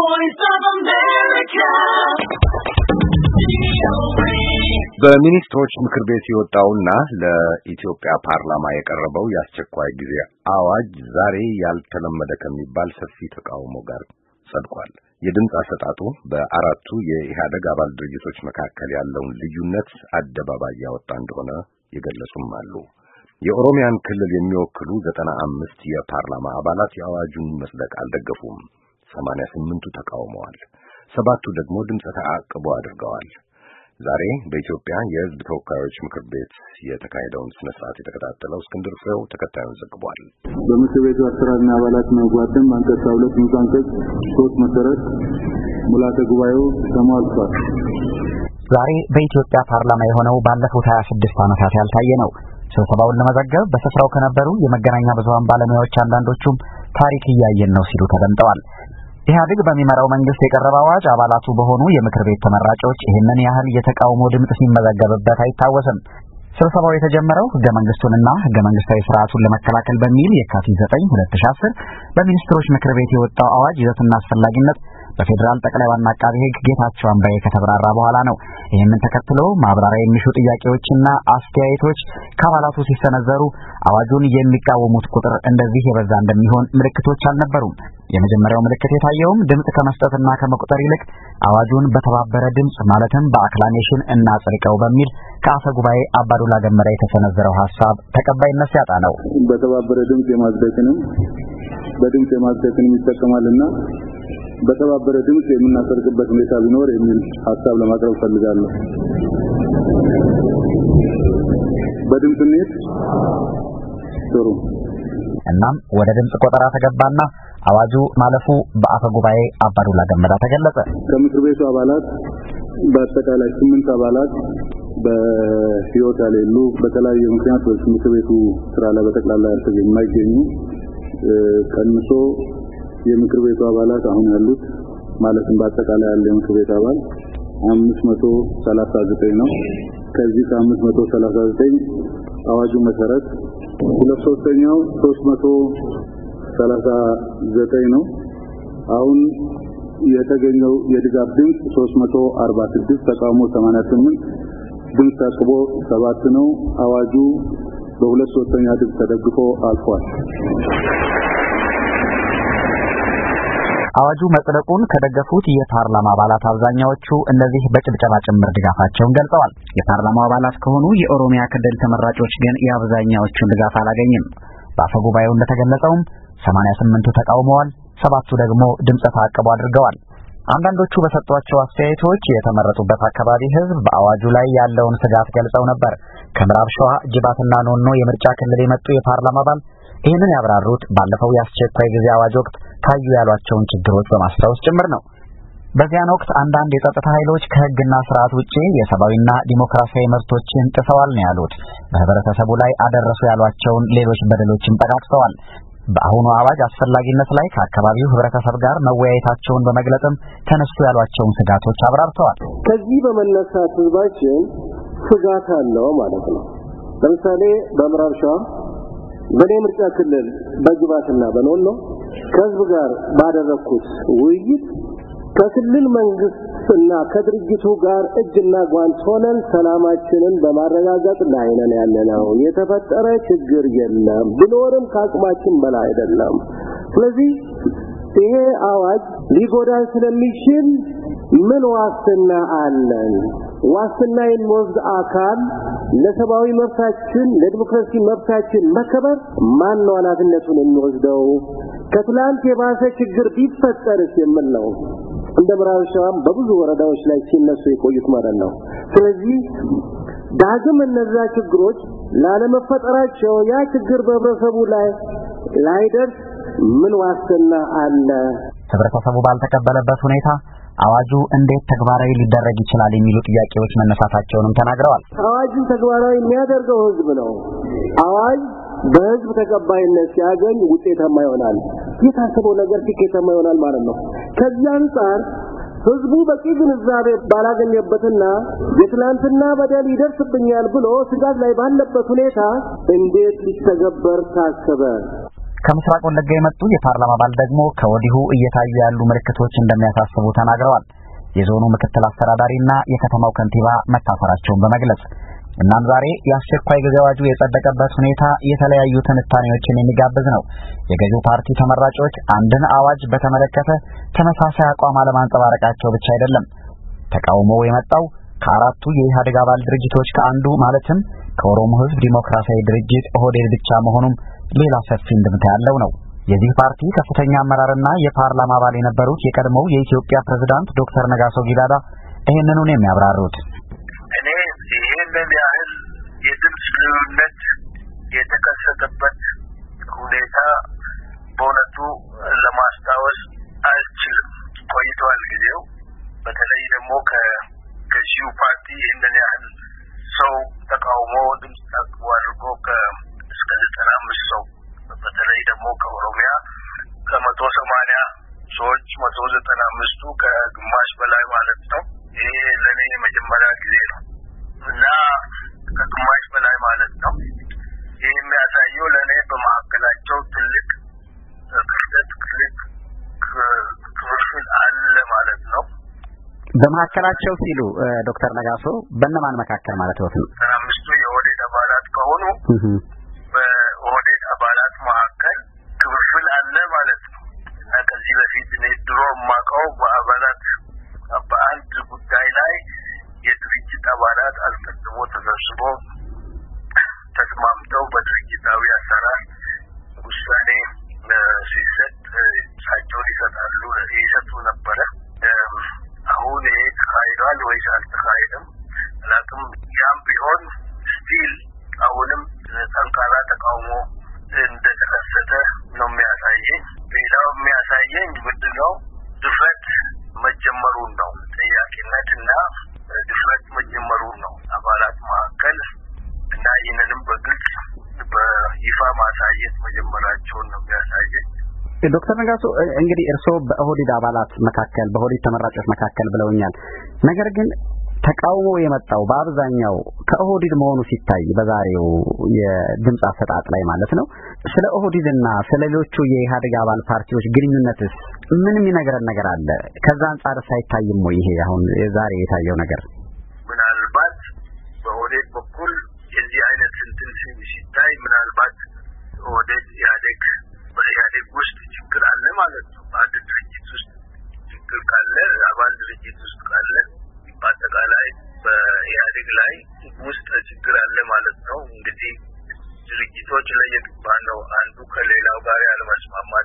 Voice of America. በሚኒስትሮች ምክር ቤት የወጣውና ለኢትዮጵያ ፓርላማ የቀረበው የአስቸኳይ ጊዜ አዋጅ ዛሬ ያልተለመደ ከሚባል ሰፊ ተቃውሞ ጋር ጸድቋል። የድምፅ አሰጣጡ በአራቱ የኢህአደግ አባል ድርጅቶች መካከል ያለውን ልዩነት አደባባይ ያወጣ እንደሆነ የገለጹም አሉ። የኦሮሚያን ክልል የሚወክሉ 95 የፓርላማ አባላት የአዋጁን መጽደቅ አልደገፉም። 88ቱ ተቃውመዋል። 7ቱ ደግሞ ድምፅ ተአቅቦ አድርገዋል። ዛሬ በኢትዮጵያ የሕዝብ ተወካዮች ምክር ቤት የተካሄደውን ስነ ስርዓት የተከታተለው እስክንድር ፍሬው ተከታዩን ዘግቧል። በምክር ቤቱ አሰራርና አባላት መግባትን አንቀጽ 2 ንዑስ አንቀጽ 3 መሰረት ሙላተ ጉባኤው ተሟልቷል። ዛሬ በኢትዮጵያ ፓርላማ የሆነው ባለፉት 26 ዓመታት ያልታየ ነው። ስብሰባውን ለመዘገብ በስፍራው ከነበሩ የመገናኛ ብዙሃን ባለሙያዎች አንዳንዶቹም ታሪክ እያየን ነው ሲሉ ተደምጠዋል። ኢህአዴግ በሚመራው መንግስት የቀረበ አዋጅ አባላቱ በሆኑ የምክር ቤት ተመራጮች ይህንን ያህል የተቃውሞ ድምጽ ሲመዘገብበት አይታወስም። ስብሰባው የተጀመረው ህገ መንግስቱንና ህገ መንግስታዊ ስርዓቱን ለመከላከል በሚል የካቲት 9 2010 በሚኒስትሮች ምክር ቤት የወጣው አዋጅ ይዘትና አስፈላጊነት በፌዴራል ጠቅላይ ዋና አቃቤ ህግ ጌታቸው አምባዬ ከተብራራ በኋላ ነው። ይህንን ተከትሎ ማብራሪያ የሚሹ ጥያቄዎችና አስተያየቶች ከአባላቱ ሲሰነዘሩ አዋጁን የሚቃወሙት ቁጥር እንደዚህ የበዛ እንደሚሆን ምልክቶች አልነበሩም። የመጀመሪያው ምልክት የታየውም ድምጽ ከመስጠትና ከመቁጠር ይልቅ አዋጁን በተባበረ ድምጽ ማለትም በአክላሜሽን እናጽድቀው በሚል ከአፈ ጉባኤ አባዱላ ገመዳ የተሰነዘረው ሐሳብ ተቀባይነት ሲያጣ ነው። በተባበረ ድምጽ የማጽደቅንም በድምጽ የማጽደቅንም ይጠቀማልና በተባበረ ድምጽ የምናጸድቅበት ሁኔታ ቢኖር የሚል ሐሳብ ለማቅረብ ፈልጋለሁ። በድምጽ እንሂድ። ጥሩ። እናም ወደ ድምጽ ቆጠራ ተገባና አዋጁ ማለፉ በአፈ ጉባኤ አባዱላ ገመዳ ተገለጸ። ከምክር ቤቱ አባላት በአጠቃላይ 8 አባላት በህይወት ያሌሉ በተለያየ ምክንያት በምክር ቤቱ ስራ ላይ በጠቅላላ የማይገኙ ቀንሶ የምክር ቤቱ አባላት አሁን ያሉት ማለትም በአጠቃላይ ያለ የምክር ቤት አባል 539 ነው። ከዚህ ከ539 አዋጁ መሰረት 2/3 339 ነው። አሁን የተገኘው የድጋፍ ድምጽ 346፣ ተቃውሞ 88፣ ድምጽ ተአቅቦ 7 ነው። አዋጁ በ2/3 ድምጽ ተደግፎ አልፏል። አዋጁ መጽደቁን ከደገፉት የፓርላማ አባላት አብዛኛዎቹ እነዚህ በጭብጨባ ጭምር ድጋፋቸውን ገልጸዋል። የፓርላማው አባላት ከሆኑ የኦሮሚያ ክልል ተመራጮች ግን የአብዛኛዎቹን ድጋፍ አላገኝም። በአፈ ጉባኤው እንደተገለጸውም 88ቱ ተቃውመዋል፣ 7ቱ ደግሞ ድምጽ ተአቅቦ አድርገዋል። አንዳንዶቹ በሰጧቸው አስተያየቶች የተመረጡበት አካባቢ ህዝብ በአዋጁ ላይ ያለውን ስጋት ገልጸው ነበር። ከምዕራብ ሸዋ ጅባትና ኖኖ የምርጫ ክልል የመጡ የፓርላማ አባል ይህንን ያብራሩት ባለፈው የአስቸኳይ ጊዜ አዋጅ ወቅት ታዩ ያሏቸውን ችግሮች በማስታወስ ጭምር ነው። በዚያን ወቅት አንዳንድ የጸጥታ ኃይሎች ከህግና ስርዓት ውጪ የሰብአዊና ዲሞክራሲያዊ መብቶችን ጥሰዋል ነው ያሉት። በህብረተሰቡ ላይ አደረሱ ያሏቸውን ሌሎች በደሎችን ጠቃቅሰዋል። በአሁኑ አዋጅ አስፈላጊነት ላይ ከአካባቢው ህብረተሰብ ጋር መወያየታቸውን በመግለጽም ተነሱ ያሏቸውን ስጋቶች አብራርተዋል። ከዚህ በመነሳት ህዝባችን ስጋት አለው ማለት ነው። ለምሳሌ በምዕራብ ሸዋ በኔ ምርጫ ክልል በጅባትና በኖኖ ከህዝብ ጋር ባደረኩት ውይይት ከክልል መንግስትና ከድርጅቱ ጋር እጅና ጓንት ሆነን ሰላማችንን በማረጋገጥ ላይ ነን ያለነው። የተፈጠረ ችግር የለም፣ ቢኖርም ከአቅማችን በላይ አይደለም። ስለዚህ ይሄ አዋጅ ሊጎዳን ስለሚችል ምን ዋስትና አለን? ዋስትና የሚወስድ አካል ለሰብአዊ መብታችን ለዲሞክራሲ መብታችን መከበር ማን ነው ኃላፊነቱን የሚወስደው? ከትላንት የባሰ ችግር ቢፈጠርስ የሚል ነው። እንደ ምዕራብ ሸዋም በብዙ ወረዳዎች ላይ ሲነሱ የቆዩት ማለት ነው። ስለዚህ ዳግም እነዛ ችግሮች ላለመፈጠራቸው ያ ችግር በህብረተሰቡ ላይ ላይደርስ ምን ዋስትና አለ? ህብረተሰቡ ባልተቀበለበት ሁኔታ አዋጁ እንዴት ተግባራዊ ሊደረግ ይችላል የሚሉ ጥያቄዎች መነሳታቸውንም ተናግረዋል። አዋጁን ተግባራዊ የሚያደርገው ህዝብ ነው። አዋጅ በህዝብ ተቀባይነት ሲያገኝ ውጤታማ ይሆናል። የታሰበው ነገር ስኬታማ ይሆናል ማለት ነው። ከዚህ አንፃር ህዝቡ በቂ ግንዛቤ ባላገኘበትና የትላንትና በደል ይደርስብኛል ብሎ ስጋት ላይ ባለበት ሁኔታ እንዴት ሊተገበር ታሰበ? ከምስራቅ ወለጋ የመጡ የፓርላማ አባል ደግሞ ከወዲሁ እየታዩ ያሉ ምልክቶች እንደሚያሳስቡ ተናግረዋል። የዞኑ ምክትል አስተዳዳሪና የከተማው ከንቲባ መታሰራቸውን በመግለጽ እናም ዛሬ የአስቸኳይ ጊዜ አዋጁ የጸደቀበት ሁኔታ የተለያዩ ትንታኔዎችን የሚጋብዝ ነው። የገዢው ፓርቲ ተመራጮች አንድን አዋጅ በተመለከተ ተመሳሳይ አቋም አለማንጸባረቃቸው ብቻ አይደለም። ተቃውሞው የመጣው ከአራቱ የኢህአዴግ አባል ድርጅቶች ከአንዱ ማለትም ከኦሮሞ ሕዝብ ዲሞክራሲያዊ ድርጅት ኦህዴድ ብቻ መሆኑም ሌላ ሰፊ እንድምታ ያለው ነው። የዚህ ፓርቲ ከፍተኛ አመራርና የፓርላማ አባል የነበሩት የቀድሞው የኢትዮጵያ ፕሬዝዳንት ዶክተር ነጋሶ ጊዳዳ ይህንኑ ነው የሚያብራሩት። እኔ ይህንን ያህል የድምፅ ልዩነት የተከሰተበት ሁኔታ በእውነቱ ለማስታወስ አልችልም። ቆይቷል ጊዜው። በተለይ ደግሞ ከገዢው ፓርቲ ይህንን ያህል ሰው ተቃውሞ ድምፅ ታቅቦ አድርጎ እስከ 95 ሰው በተለይ ደግሞ ከኦሮሚያ ከ180 ሰዎች 195ቱ ከግማሽ በላይ ማለት ነው። ይሄ ለኔ የመጀመሪያ ጊዜ ነው እና ከግማሽ በላይ ማለት ነው። ይህ የሚያሳየው ለኔ በመካከላቸው ትልቅ ክፍተት ክፍል አለ ማለት ነው። በመካከላቸው ሲሉ ዶክተር ነጋሶ በእነማን መካከል ማለት ነው? 95ቱ የኦህዴድ አባላት ከሆኑ በኦህዴድ አባላት መካከል ክፍል አለ ማለት ነው እና ከዚህ በፊት እኔ ድሮ የማውቀው በአባላት በአንድ ጉዳይ ላይ የድርጅት አባላት አስቀድሞ ተሰብስቦ ተስማምተው በድርጅታዊ አሰራር ውሳኔ ሲሰጥ እሳቸውን ይሰጡ ነበረ። አሁን ይሄ ተካሂዷል ወይስ አልተካሄደም አላውቅም። ያም ቢሆን ስቲል አሁንም ጠንካራ ተቃውሞ እንደተከሰተ ነው የሚያሳየኝ። ሌላው የሚያሳየኝ ምንድን ነው? ድፍረት መጀመሩን ነው። ጥያቄነትና ድፍረት መጀመሩን ነው አባላት መካከል እና ይህንንም በግልጽ በይፋ ማሳየት መጀመራቸውን ነው የሚያሳየኝ። ዶክተር ነጋሶ እንግዲህ እርስዎ በኦህዴድ አባላት መካከል በኦህዴድ ተመራጮች መካከል ብለውኛል። ነገር ግን ተቃውሞ የመጣው በአብዛኛው ከኦህዴድ መሆኑ ሲታይ በዛሬው የድምጽ አሰጣጥ ላይ ማለት ነው። ስለ ኦህዴድና ስለ ሌሎቹ የኢህአዴግ አባል ፓርቲዎች ግንኙነትስ ምንም ይነገረን ነገር አለ? ከዛ አንጻር ሳይታይም ወይ ይሄ አሁን ዛሬ የታየው ነገር? ምናልባት በኦህዴድ በኩል የዚህ አይነት እንትን ሲታይ ምናልባት ኦህዴድ በኢህአዴግ ውስጥ ችግር አለ ማለት ነው። በአንድ ድርጅት ውስጥ ችግር ካለ አባል ድርጅት ውስጥ ካለ በአጠቃላይ በኢህአዴግ ላይ ውስጥ ችግር አለ ማለት ነው። እንግዲህ ድርጅቶች ለየግባ ነው አንዱ ከሌላው ጋር ያለመስማማት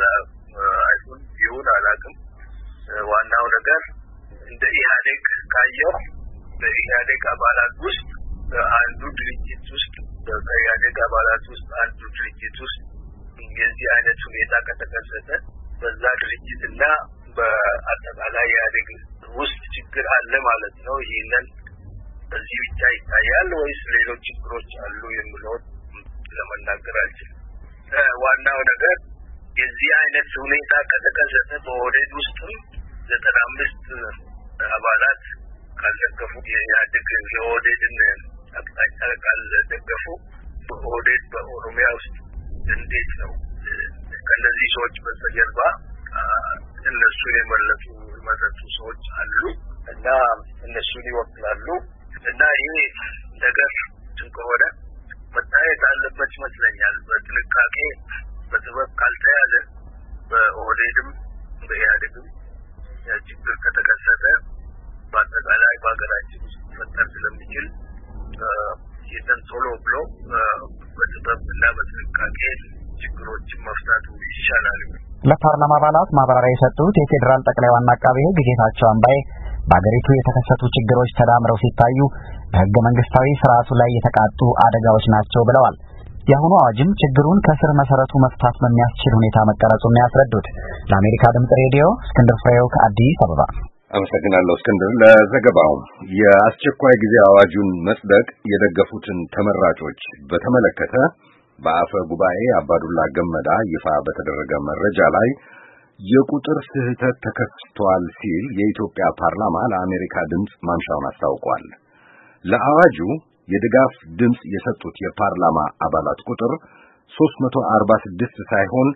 ይሁን አላውቅም። ዋናው ነገር እንደ ኢህአዴግ ካየው በኢህአዴግ አባላት ውስጥ አንዱ ድርጅት ውስጥ በኢህአዴግ አባላት ውስጥ አንዱ ድርጅት ውስጥ የዚህ አይነት ሁኔታ ከተከሰተ በዛ ድርጅትና በአጠቃላይ ኢህአዴግ ውስጥ ችግር አለ ማለት ነው። ይህንን በዚህ ብቻ ይታያል ወይስ ሌሎች ችግሮች አሉ የሚለውን ለመናገር አልችልም። ዋናው ነገር የዚህ አይነት ሁኔታ ከተከሰተ በኦህዴድ ውስጥም 95 አባላት ካልደገፉ የኦህዴድን አቅጣጫ ካልደገፉ በኦህዴድ በኦሮሚያ ውስጥ እንዴት ነው ከእነዚህ ሰዎች በስተጀርባ እነሱን የመረጡ ሰዎች አሉ እና እነሱን ይወክላሉ እና ይሄ ነገር ከሆነ መታየት አለበት ይመስለኛል። በጥንቃቄ በጥበብ ካልተያዘ በኦህዴድም በኢህአዴግም ችግር ከተከሰተ በአጠቃላይ በሀገራችን ውስጥ ሊፈጠር ስለሚችል ይህንን ቶሎ ብሎ በጥበብ እና በጥንቃቄ ችግሮችን መፍታቱ ይሻላል። ለፓርላማ አባላት ማብራሪያ የሰጡት የፌዴራል ጠቅላይ ዋና አቃቤ ሕግ ጌታቸው አምባዬ በአገሪቱ የተከሰቱ ችግሮች ተዳምረው ሲታዩ በሕገ መንግስታዊ ስርዓቱ ላይ የተቃጡ አደጋዎች ናቸው ብለዋል። የአሁኑ አዋጅም ችግሩን ከስር መሰረቱ መፍታት በሚያስችል ሁኔታ መቀረጹን ያስረዱት። ለአሜሪካ ድምጽ ሬዲዮ እስክንድር ፍሬው ከአዲስ አበባ። አመሰግናለሁ እስክንድር ለዘገባው። የአስቸኳይ ጊዜ አዋጁን መጽደቅ የደገፉትን ተመራጮች በተመለከተ በአፈ ጉባኤ አባዱላ ገመዳ ይፋ በተደረገ መረጃ ላይ የቁጥር ስህተት ተከስቷል ሲል የኢትዮጵያ ፓርላማ ለአሜሪካ ድምጽ ማምሻውን አስታውቋል። ለአዋጁ የድጋፍ ድምጽ የሰጡት የፓርላማ አባላት ቁጥር 346 ሳይሆን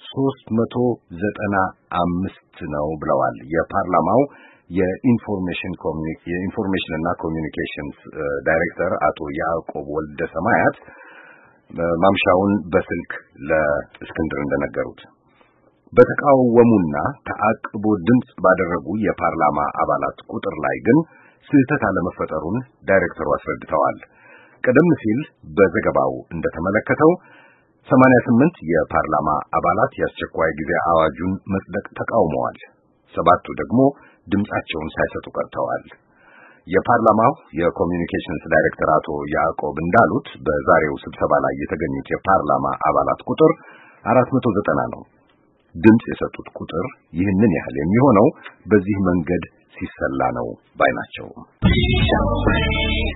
395 ነው ብለዋል። የፓርላማው የኢንፎርሜሽንና ኮሚኒኬሽንስ ዳይሬክተር አቶ ያዕቆብ ወልደ ሰማያት ማምሻውን በስልክ ለእስክንድር እንደነገሩት በተቃወሙና ተአቅቦ ድምጽ ባደረጉ የፓርላማ አባላት ቁጥር ላይ ግን ስህተት አለመፈጠሩን ዳይሬክተሩ አስረድተዋል። ቀደም ሲል በዘገባው እንደተመለከተው 88 የፓርላማ አባላት የአስቸኳይ ጊዜ አዋጁን መጽደቅ ተቃውመዋል። 7ቱ ደግሞ ድምጻቸውን ሳይሰጡ ቀርተዋል። የፓርላማው የኮሚኒኬሽንስ ዳይሬክተር አቶ ያዕቆብ እንዳሉት በዛሬው ስብሰባ ላይ የተገኙት የፓርላማ አባላት ቁጥር 490 ነው። ድምጽ የሰጡት ቁጥር ይህንን ያህል የሚሆነው በዚህ መንገድ ሲሰላ ነው ባይ ናቸው።